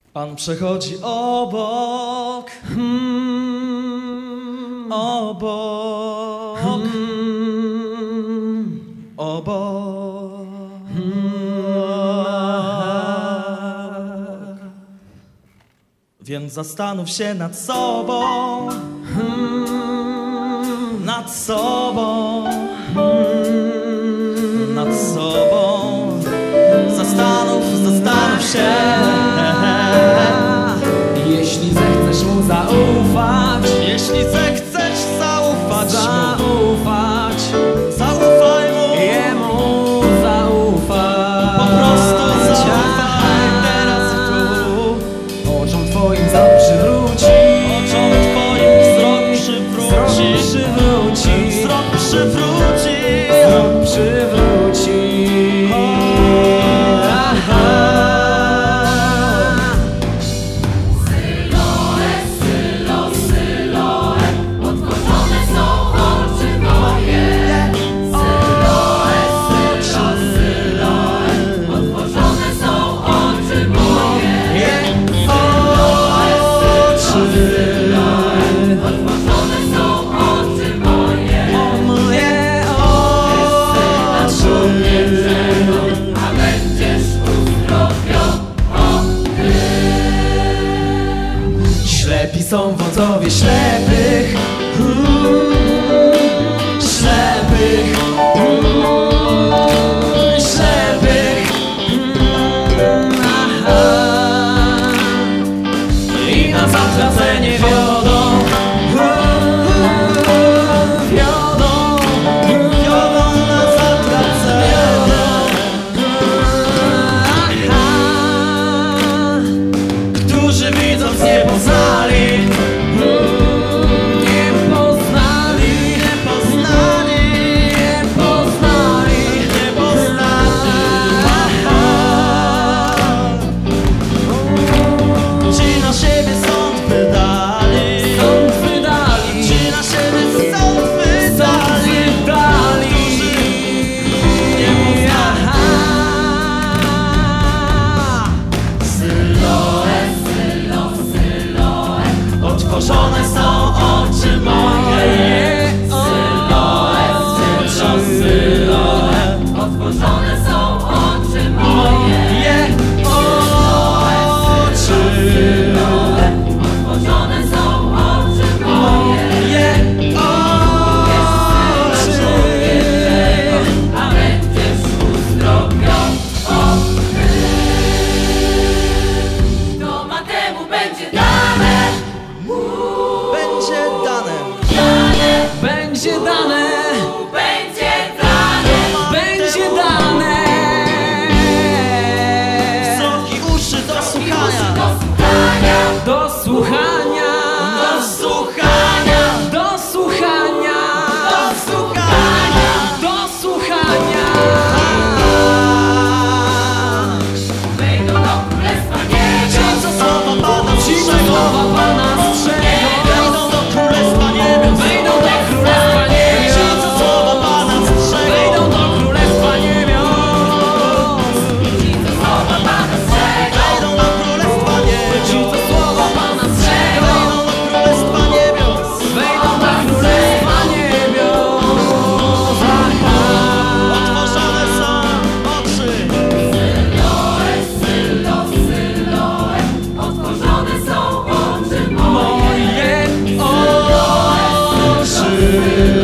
Pan przechodzi obok, obok, obok. Więc zastanów się nad sobą, nad sobą, nad sobą. Zastanów się. Jeśli zechcesz mu zaufać, Jeśli zechcesz zaufać, zaufaj mu. jemu zaufaj. Po prostu zaufaj teraz i tu. Oczom twoim wzrok przywróci, Oczom twoim wzrok przywróci, wzrok przywróci, wzrok przywróci. Ślepi są wodzowie ślepych, ślepych, ślepych, i na zatracenie wiodą, Wiodą na zatracenie. którzy widząc nie poznali, nie poznali, Nie poznali, nie poznali, nie poznali. Ci na siebie sąd wydali, sąd wydali, ci na siebie sąd wydali. Nie poznali. Otworzone są oczy moje. Otworzone są oczy moje. Otworzone są oczy moje. A będziesz uzdrowiony. To ma temu będzie dane. Będzie dane. będzie dane, Będzie dane. będzie dane. Wzrok i uszy do słuchania. Do słuchania. Do słuchania, Do słuchania. do słuchania, Do słuchania. do słuchania. Wejdą do królestwa niebios. Ci, co słowa Pana Ci, co strzegą. słowa Pana strzegą, Wejdą do królestwa niebios. wejdą do królestwa Ci, co niebios, słowa Pana strzegą. wejdą do królestwa niebios. Ci, co słowa Pana strzegą. Wejdą do królestwa Ci, niebios. co słowa Pana strzegą, Wejdą do królestwa niebios. wejdą do królestwa niebios. Otworzone są oczy. Otworzone są oczy moje. Moje oczy.